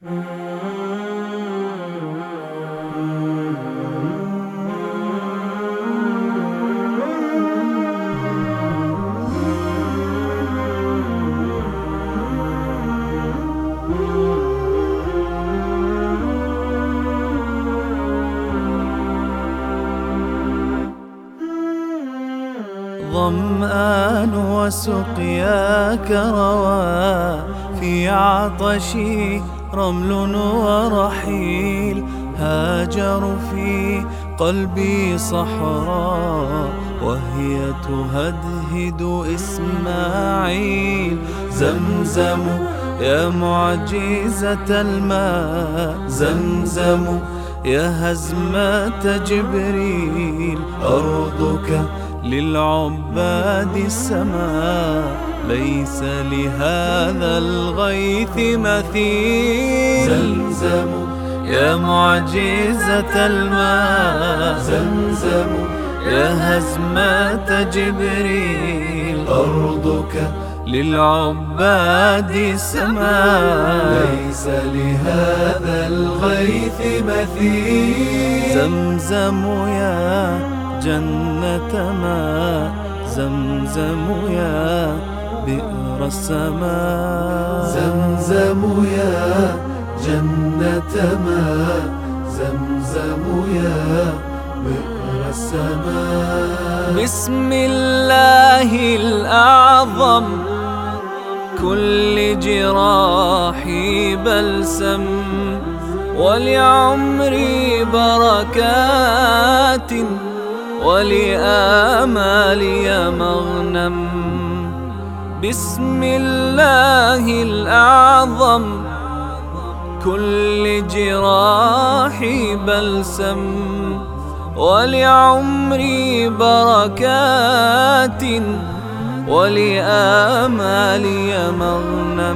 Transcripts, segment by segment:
ظمآن وسقياك روى في عطشي رمل ورحيل، هاجر في قلبي صحراء وهي تهدهد إسماعيل. زمزم يا معجزة الماء، زمزم يا هزمة جبريل، أرضك للعباد السماء، ليس لهذا الغيث مثيل. زمزم يا معجزة الماء، زمزم يا هزمة جبريل، أرضك للعباد السماء، ليس لهذا الغيث مثيل. زمزم يا جنة ماء، زمزم يا بئر السماء، زمزم يا جنة ماء، زمزم يا بئر السماء. بسم الله الأعظم كل جراحي بلسم، ولعمري بركات ولآمالي مغنم. بسم الله الأعظم كل جراحي بلسم، ولعمري بركات ولآمالي مغنم.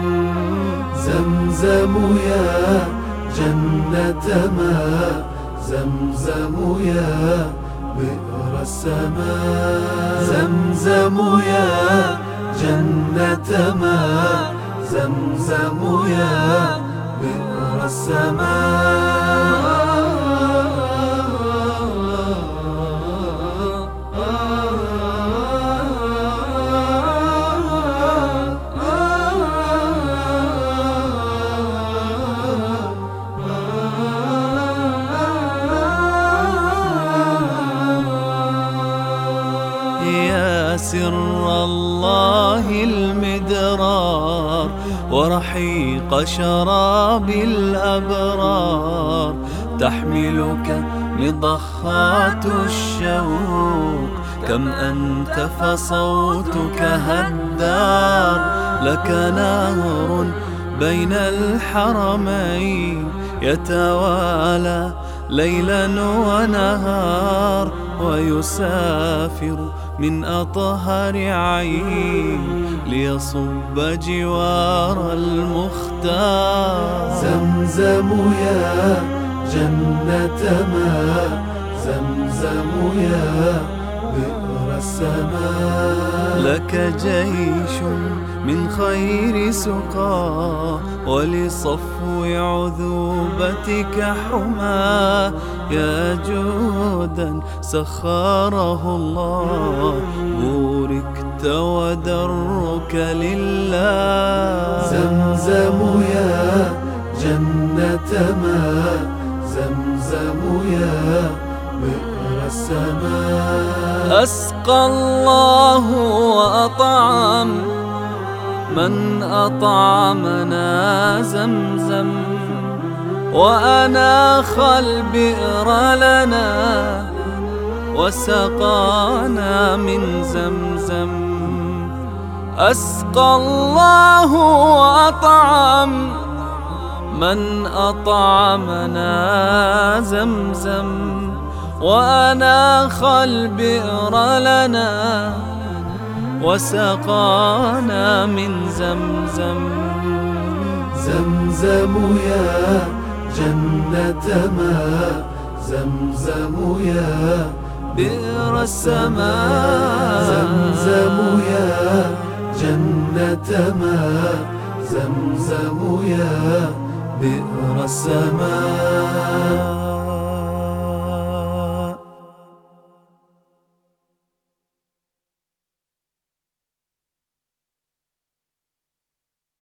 زمزم يا جنة ماء، زمزم يا بئر السماء، زمزم يا جنة ماء، زمزم يا بئر السماء. يا سر الله المدرار ورحيق شراب الأبرار، تحملك مضخات الشوق، كم أنت فصوتك هدار. لك نهر بين الحرمين يتوالى ليلا ونهار، ويسافر من أطهر عين ليصب جوار المختار. زمزم يا جنة ماء، زمزم يا بئر السماء. لك جيش من خير سقى، ولصفو عذوبتك حمى، يا جودا سخره الله، بوركت ودرك لله. زمزم يا جنة ماء، زمزم يا بئر السماء. أسقى الله وأطعم من أطعمنا زمزم، وأناخ البئر لنا وسقانا من زمزم. أسقى الله وأطعم من أطعمنا زمزم، وأناخ البئر لنا وسقانا من زمزم. زمزم يا جنة ماء، زمزم يا بئر السماء، زمزم يا جنة ماء، زمزم يا بئر السماء.